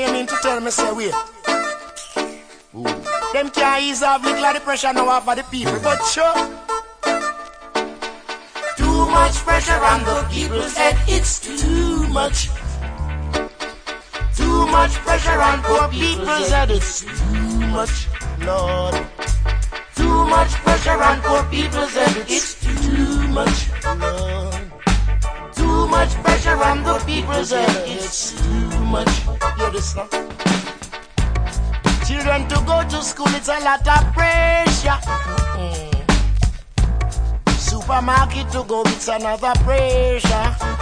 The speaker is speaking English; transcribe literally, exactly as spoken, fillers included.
you mean to tell me, say, wait. Ooh. Them can't ease off me like the pressure now off of the people, but sure. Too much pressure on the people's head, it's too much. Too much pressure on poor people's head, it's too much, Lord. Too much pressure on poor people's head, it's too much, Lord. Too much pressure on the people's head, it's too much. Hear this now. Children to go to school, it's a lot of pressure. Mm. Supermarket to go, it's another pressure.